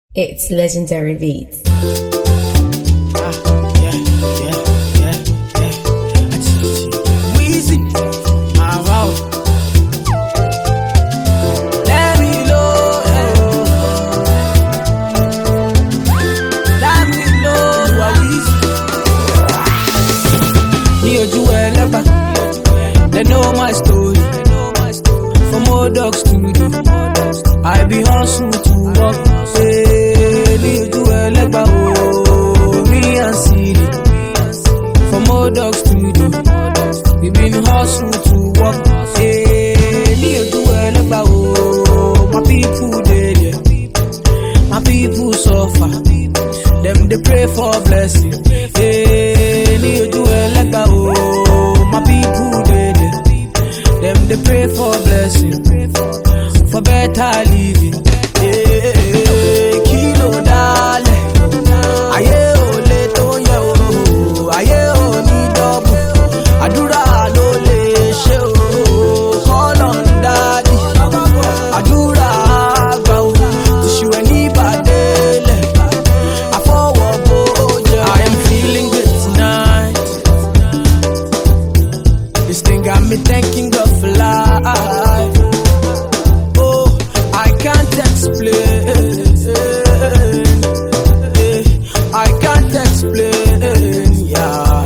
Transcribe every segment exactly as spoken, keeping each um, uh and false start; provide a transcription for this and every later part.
It's Legendary Beats. Ah, yeah, yeah, yeah, yeah. I teach you. Weezy, ah, wow. Let me know, let me know, you are Weezy. Me ojú ẹlẹ́bà, they know my story. From old dog studio, I be hustle to work. Hey, me ojú ẹlẹ́bà, oh, me and Siri. From old dog studio, we been hustle to work. Hey, me ojú ẹlẹ́bà, oh, my people dey there, my people suffer. Them they pray for blessing. Hey, me ojú ẹlẹ́bà, oh, my people dey there. Them they pray for blessing, for better living. Hey, kilo dale, aye o le to ye o, aye o ni double. Àdúrà ló lè ṣe o, call on daddy. Àdúrà àgbà o, tìṣù ẹni bàdélé. Àfọwọ́ bójá. I am feeling good tonight. This thing got me thanking God for life. Oh, I can't explain. I can't explain. Yeah.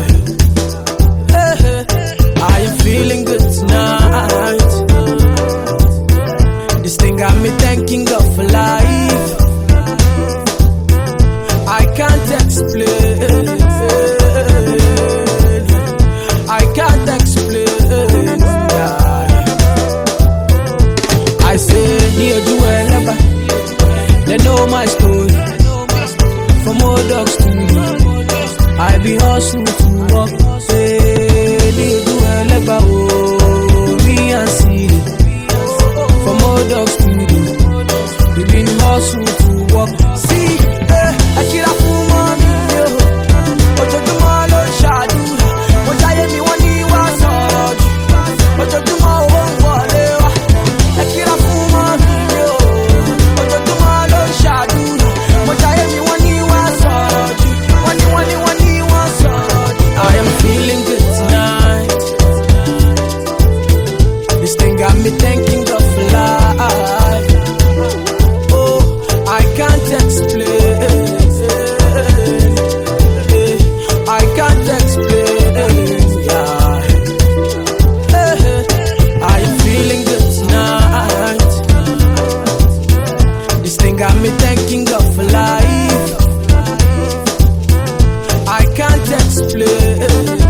I am feeling good tonight. This thing got me thanking God for life. I can't explain. I can't explain. Yeah. I say, near you ever. They know my story. From old dog studio, I be hustle to work. Say, near you ever. Oh, me and Siri. From old dog studio, we been hustle to work. See, eh, I kill a fool, mommy. Ojo to my Lord shadow. What I am, me one day was hard. Ojo to my own whatever. I kill a fool, mommy. Ojo to my Lord shadow. What I am, me one day was hard. One day, one day, one day was hard. I am feeling good tonight. This thing got me thanking God for life. Oh, I can't explain. I can't explain. Yeah. I am feeling good tonight. This thing got me thanking God for life. I can't explain.